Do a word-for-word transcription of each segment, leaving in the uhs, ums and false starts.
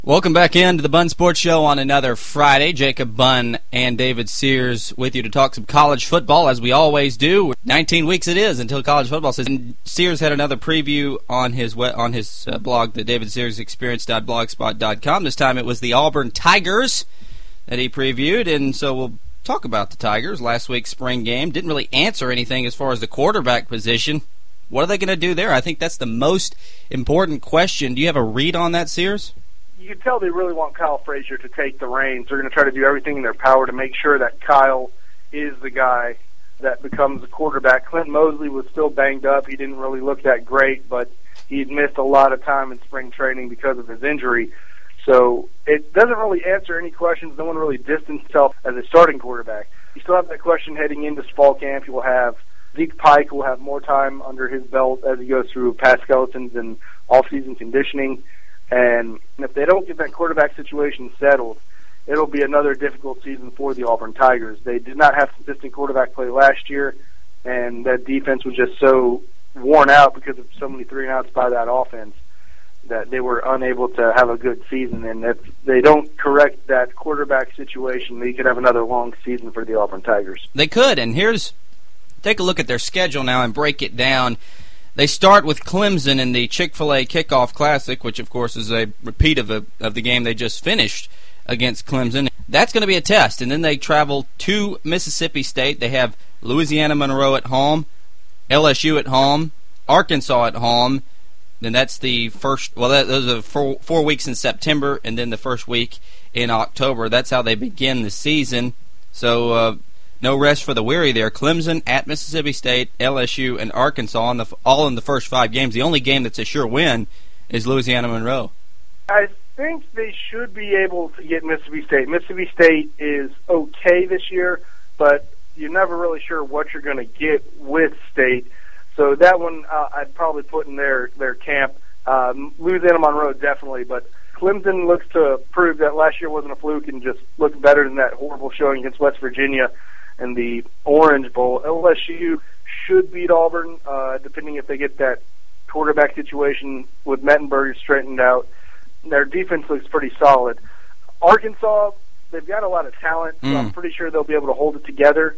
Welcome back into the Bunn Sports Show on another Friday. Jacob Bunn and David Sears with you to talk some college football, as we always do. nineteen weeks it is until college football season. Sears had another preview on his on his uh, blog, the david sears experience dot blogspot dot com. This time it was the Auburn Tigers that he previewed, and so we'll talk about the Tigers. Last week's spring game didn't really answer anything as far as the quarterback position. What are they going to do there? I think that's the most important question. Do you have a read on that, Sears? You can tell they really want Kyle Frazier to take the reins. They're going to try to do everything in their power to make sure that Kyle is the guy that becomes the quarterback. Clint Mosley was still banged up. He didn't really look that great, but he'd missed a lot of time in spring training because of his injury. So it doesn't really answer any questions. No one really distanced himself as a starting quarterback. You still have that question heading into fall camp. You will have Zeke Pike will have more time under his belt as he goes through past skeletons and off-season conditioning. And if they don't get that quarterback situation settled, it'll be another difficult season for the Auburn Tigers. They did not have consistent quarterback play last year, and that defense was just so worn out because of so many three and outs by that offense that they were unable to have a good season. And if they don't correct that quarterback situation, they could have another long season for the Auburn Tigers. They could, and here's take a look at their schedule now and break it down. They start with Clemson in the Chick-fil-A Kickoff Classic, which, of course, is a repeat of, a, of the game they just finished against Clemson. That's going to be a test. And then they travel to Mississippi State. They have Louisiana Monroe at home, L S U at home, Arkansas at home. Then that's the first, well, that, those are four, four weeks in September, and then the first week in October. That's how they begin the season. So, uh, no rest for the weary there. Clemson at Mississippi State, L S U, and Arkansas, in the, all in the first five games. The only game that's a sure win is Louisiana Monroe. I think they should be able to get Mississippi State. Mississippi State is okay this year, but you're never really sure what you're going to get with State. So that one uh, I'd probably put in their, their camp. Um, Louisiana Monroe definitely, but Clemson looks to prove that last year wasn't a fluke and just looked better than that horrible showing against West Virginia in the Orange Bowl. L S U should beat Auburn, uh, depending if they get that quarterback situation with Mettenberger straightened out. Their defense looks pretty solid. Arkansas, they've got a lot of talent, so mm. I'm pretty sure they'll be able to hold it together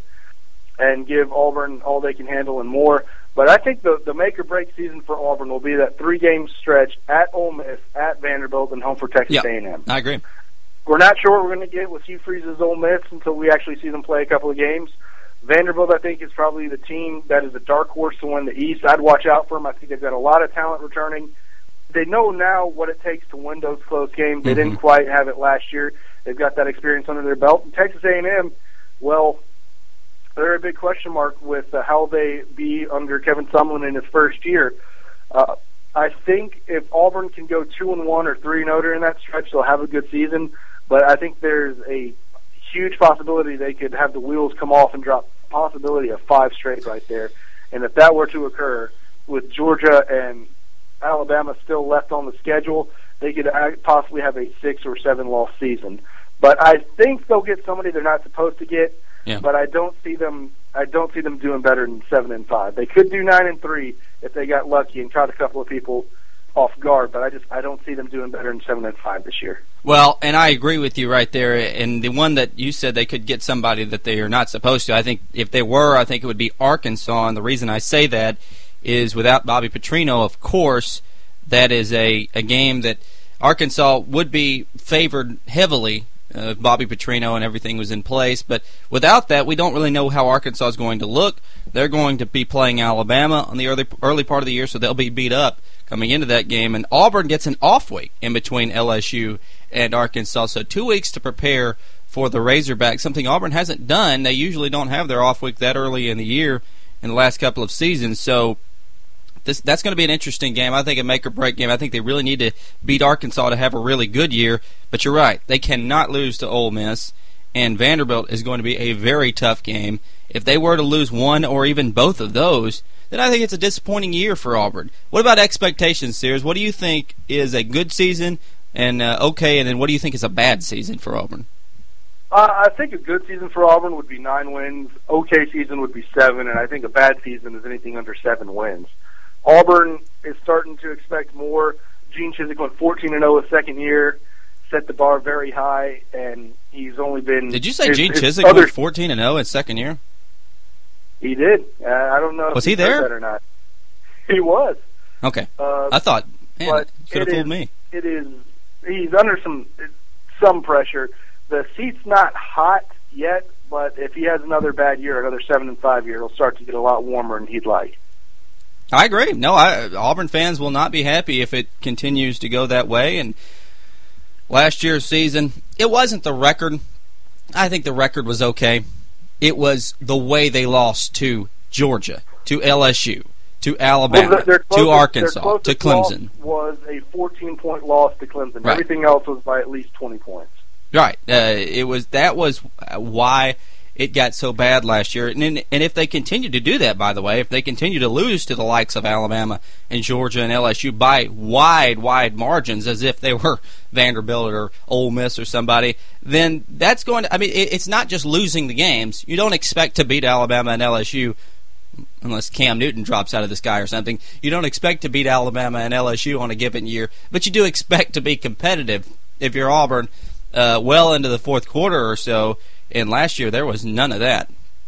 and give Auburn all they can handle and more. But I think the, the make-or-break season for Auburn will be that three-game stretch at Ole Miss, at Vanderbilt, and home for Texas yep, A and M. I agree. We're not sure what we're going to get with Hugh Freeze's Ole Miss until we actually see them play a couple of games. Vanderbilt, I think, is probably the team that is a dark horse to win the East. I'd watch out for them. I think they've got a lot of talent returning. They know now what it takes to win those close games. They mm-hmm. didn't quite have it last year. They've got that experience under their belt. And Texas A and M, well, they're a big question mark with uh, how they be under Kevin Sumlin in his first year. Uh, I think if Auburn can go two and one or three and zero during that stretch, they'll have a good season. But I think there's a huge possibility they could have the wheels come off and drop a possibility of five straight right there. And if that were to occur, with Georgia and Alabama still left on the schedule, they could possibly have a six or seven loss season. But I think they'll get somebody they're not supposed to get. Yeah. But I don't see them. I don't see them doing better than seven and five. They could do nine and three if they got lucky and caught a couple of people off guard. But I just I don't see them doing better than seven and five this year. Well, and I agree with you right there. And the one that you said they could get somebody that they are not supposed to, I think if they were, I think it would be Arkansas. And the reason I say that is without Bobby Petrino, of course, that is a, a game that Arkansas would be favored heavily uh, if Bobby Petrino and everything was in place. But without that, we don't really know how Arkansas is going to look. They're going to be playing Alabama on the early early part of the year, so they'll be beat up coming into that game. And Auburn gets an off week in between L S U and Arkansas, so two weeks to prepare for the Razorbacks, something Auburn hasn't done. They usually don't have their off week that early in the year in the last couple of seasons, so This, that's going to be an interesting game. I think a make-or-break game. I think they really need to beat Arkansas to have a really good year. But you're right. They cannot lose to Ole Miss, and Vanderbilt is going to be a very tough game. If they were to lose one or even both of those, then I think it's a disappointing year for Auburn. What about expectations, Sears? What do you think is a good season and uh, okay, and then what do you think is a bad season for Auburn? Uh, I think a good season for Auburn would be nine wins. Okay season would be seven, and I think a bad season is anything under seven wins. Auburn is starting to expect more. Gene Chizik went fourteen and oh his second year. set the bar very high, and he's only been... Did you say his, Gene his Chizik other, went fourteen and oh in second year? He did. Uh, I don't know if was he, he there that or not. He was. Okay. Uh, I thought, man, but could have fooled is, me. It is. He's under some some pressure. The seat's not hot yet, but if he has another bad year, another seven and five year, it'll start to get a lot warmer than he'd like. I agree. No, I, Auburn fans will not be happy if it continues to go that way. And last year's season, it wasn't the record. I think the record was okay. It was the way they lost to Georgia, to L S U, to Alabama, well, their closest, to Arkansas, to Clemson. Was a fourteen-point loss to Clemson. Right. Everything else was by at least twenty points. Right. Uh, it was that was why it got so bad last year. And and if they continue to do that, by the way, if they continue to lose to the likes of Alabama and Georgia and L S U by wide, wide margins, as if they were Vanderbilt or Ole Miss or somebody, then that's going to, I mean, it, it's not just losing the games. You don't expect to beat Alabama and L S U unless Cam Newton drops out of the sky or something. You don't expect to beat Alabama and L S U on a given year, but you do expect to be competitive if you're Auburn uh, well into the fourth quarter or so. And last year, there was none of that.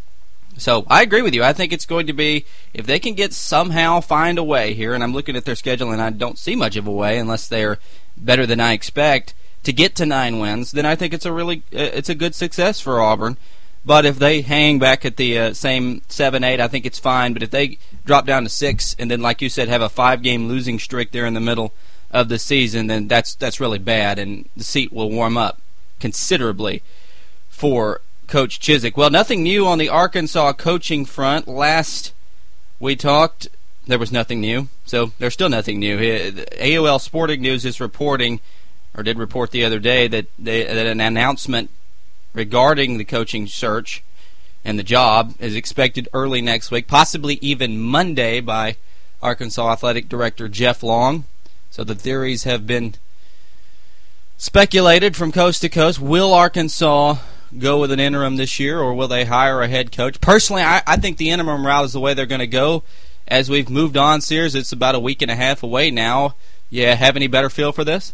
So I agree with you. I think it's going to be, if they can get somehow find a way here, and I'm looking at their schedule and I don't see much of a way unless they're better than I expect, to get to nine wins, then I think it's a really, uh, it's a good success for Auburn. But if they hang back at the uh, same seven, eight, I think it's fine. But if they drop down to six and then, like you said, have a five-game losing streak there in the middle of the season, then that's that's really bad, and the seat will warm up considerably for Coach Chizik. Well, nothing new on the Arkansas coaching front. Last we talked, there was nothing new, so there's still nothing new. A O L Sporting News is reporting, or did report the other day, that, they, that an announcement regarding the coaching search and the job is expected early next week, possibly even Monday, by Arkansas Athletic Director Jeff Long. So the theories have been speculated from coast to coast. Will Arkansas go with an interim this year, or will they hire a head coach? Personally, I, I think the interim route is the way they're going to go. As we've moved on, Sears, it's about a week and a half away now. Yeah, have any better feel for this?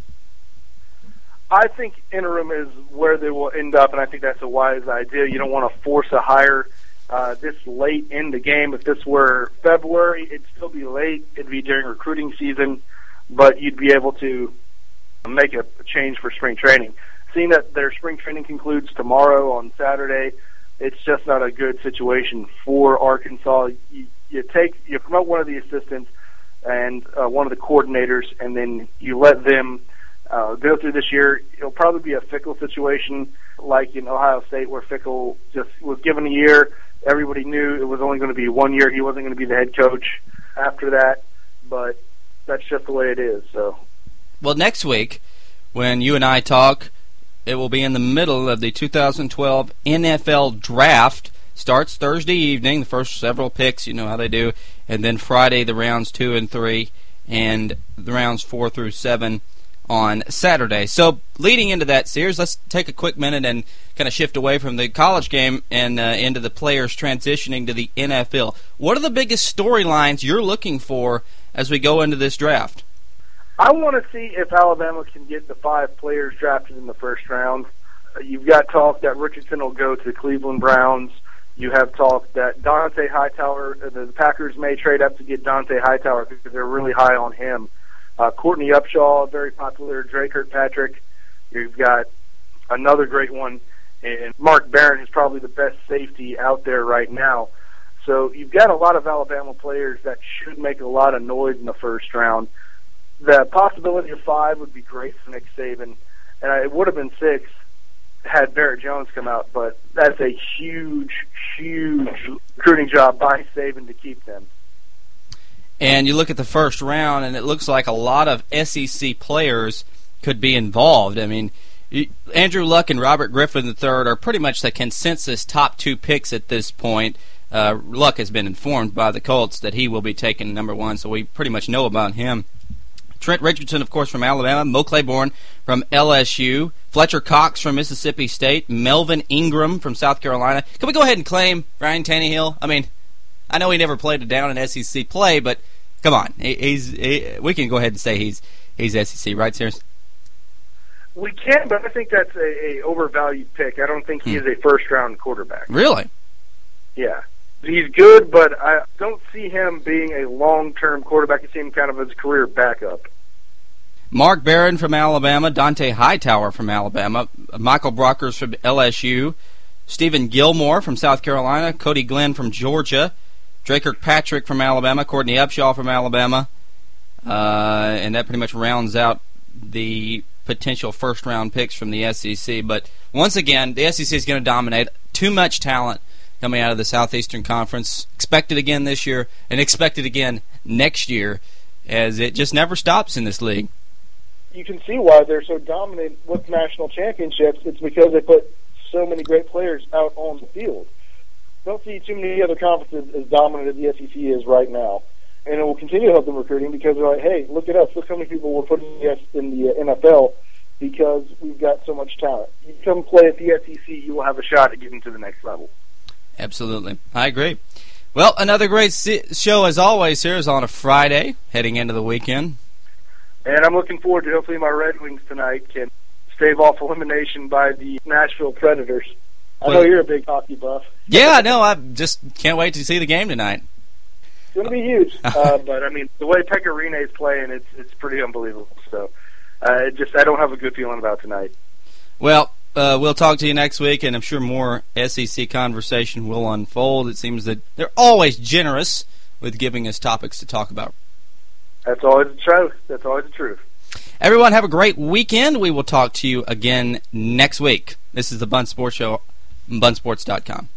I think interim is where they will end up, and I think that's a wise idea. You don't want to force a hire uh, this late in the game. If this were February, it'd still be late. It'd be during recruiting season, but you'd be able to make a change for spring training. Seeing that their spring training concludes tomorrow on Saturday, it's just not a good situation for Arkansas. You, you take, you promote one of the assistants and uh, one of the coordinators, and then you let them uh, go through this year. It'll probably be a Fickell situation, like in Ohio State, where Fickell just was given a year. Everybody knew it was only going to be one year. He wasn't going to be the head coach after that, but that's just the way it is. So, well, next week when you and I talk, it will be in the middle of the two thousand twelve N F L Draft. Starts Thursday evening, the first several picks, you know how they do, and then Friday the rounds two and three, and the rounds four through seven on Saturday. So leading into that, Sears, let's take a quick minute and kind of shift away from the college game and uh, into the players transitioning to the N F L. What are the biggest storylines you're looking for as we go into this draft? I want to see if Alabama can get the five players drafted in the first round. Uh, you've got talk that Richardson will go to the Cleveland Browns. You have talk that Dante Hightower, uh, the Packers may trade up to get Dante Hightower because they're really high on him. Uh, Courtney Upshaw, very popular. Dre Kirkpatrick. You've got another great one. And Mark Barron is probably the best safety out there right now. So you've got a lot of Alabama players that should make a lot of noise in the first round. The possibility of five would be great for Nick Saban, and it would have been six had Barrett Jones come out, but that's a huge, huge recruiting job by Saban to keep them. And you look at the first round, and it looks like a lot of S E C players could be involved. I mean, Andrew Luck and Robert Griffin the third are pretty much the consensus top two picks at this point. Uh, Luck has been informed by the Colts that he will be taking number one, so we pretty much know about him. Trent Richardson, of course, from Alabama. Mo Claiborne from L S U. Fletcher Cox from Mississippi State. Melvin Ingram from South Carolina. Can we go ahead and claim Ryan Tannehill? I mean, I know he never played a down in S E C play, but come on. He, he's he, we can go ahead and say he's he's S E C, right, Sears? We can, but I think that's a, a overvalued pick. I don't think he is a first-round quarterback. Really? Yeah. He's good, but I don't see him being a long-term quarterback. I see him kind of as a career backup. Mark Barron from Alabama, Dante Hightower from Alabama, Michael Brockers from L S U, Stephen Gilmore from South Carolina, Cody Glenn from Georgia, Drake Kirkpatrick from Alabama, Courtney Upshaw from Alabama, uh, and that pretty much rounds out the potential first-round picks from the S E C. But once again, the S E C is going to dominate. Too much talent coming out of the Southeastern Conference. Expected again this year, and expected again next year, as it just never stops in this league. You can see why they're so dominant with national championships. It's because they put so many great players out on the field. Don't see too many other conferences as dominant as the S E C is right now. And it will continue to help them recruiting because they're like, hey, look at us. Look how many people we're putting in the N F L because we've got so much talent. You come play at the S E C, you will have a shot at getting to the next level. Absolutely. I agree. Well, another great show as always here is on a Friday, heading into the weekend. And I'm looking forward to hopefully my Red Wings tonight can stave off elimination by the Nashville Predators. I know you're a big hockey buff. Yeah, no, I just can't wait to see the game tonight. It's going to be huge. uh, but, I mean, the way Pekka Rinne is playing, it's it's pretty unbelievable. So, uh, it just I don't have a good feeling about tonight. Well, uh, we'll talk to you next week, and I'm sure more S E C conversation will unfold. It seems that they're always generous with giving us topics to talk about. That's always the truth. That's always the truth. Everyone have a great weekend. We will talk to you again next week. This is the Bun Sports Show, bun sports dot com.